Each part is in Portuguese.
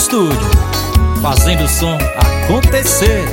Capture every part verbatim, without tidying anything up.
Estúdio, fazendo o som acontecer.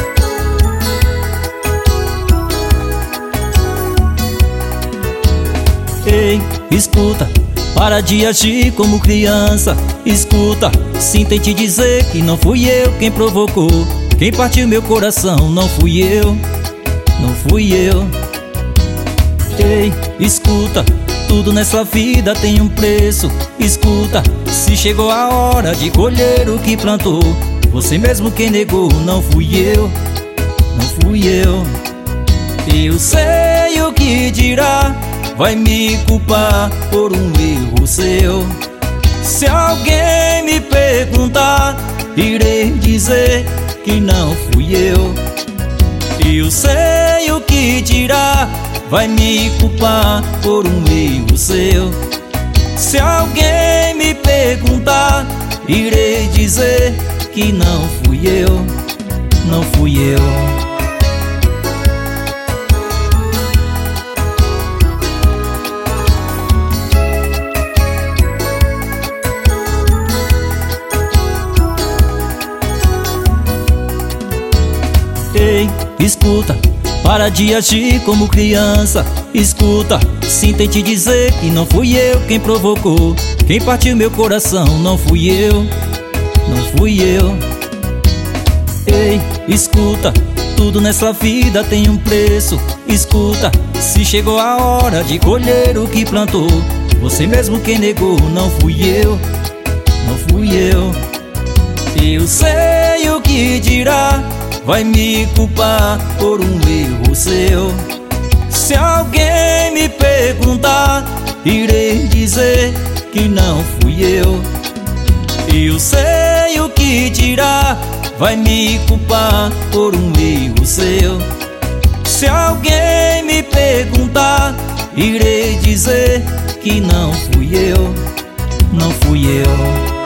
Ei, escuta, para de agir como criança. Escuta, sinto em te dizer que não fui eu quem provocou. Quem partiu meu coração não fui eu, não fui eu. Ei, escuta, tudo nessa vida tem um preço. Escuta, se chegou a hora de colher o que plantou. Você mesmo quem negou, não fui eu, não fui eu. Eu sei o que dirá, vai me culpar por um erro seu. Se alguém me perguntar, irei dizer que não fui eu. Eu sei o que dirá, vai me culpar por um erro seu. Se alguém me perguntar, irei dizer que não fui eu, não fui eu. Ei, escuta, para de agir como criança. Escuta, sinto em te dizer que não fui eu quem provocou. Quem partiu meu coração não fui eu, não fui eu. Ei, escuta, tudo nessa vida tem um preço. Escuta, se chegou a hora de colher o que plantou. Você mesmo quem negou, não fui eu, não fui eu. Eu sei o que dirá, vai me culpar por um erro seu. Se alguém me perguntar, irei dizer que não fui eu. Eu sei o que dirá, vai me culpar por um erro seu. Se alguém me perguntar, irei dizer que não fui eu, não fui eu.